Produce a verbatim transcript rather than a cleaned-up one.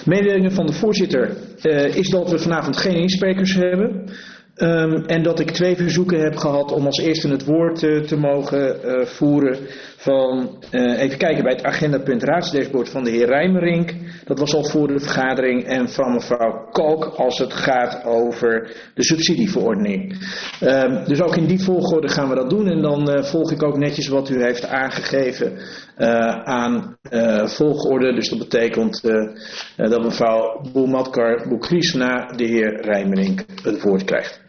Mededelingen van de voorzitter uh, is dat we vanavond geen insprekers hebben. Um, en dat ik twee verzoeken heb gehad om als eerste het woord uh, te mogen uh, voeren van, uh, even kijken bij het agendapunt raadsdashboard van de heer Rijmerink. Dat was al voor de vergadering en van mevrouw Kalk als het gaat over de subsidieverordening. Um, dus ook in die volgorde gaan we dat doen en dan uh, volg ik ook netjes wat u heeft aangegeven uh, aan uh, volgorde. Dus dat betekent uh, uh, dat mevrouw Boelmatkar Boekries na de heer Rijmerink het woord krijgt.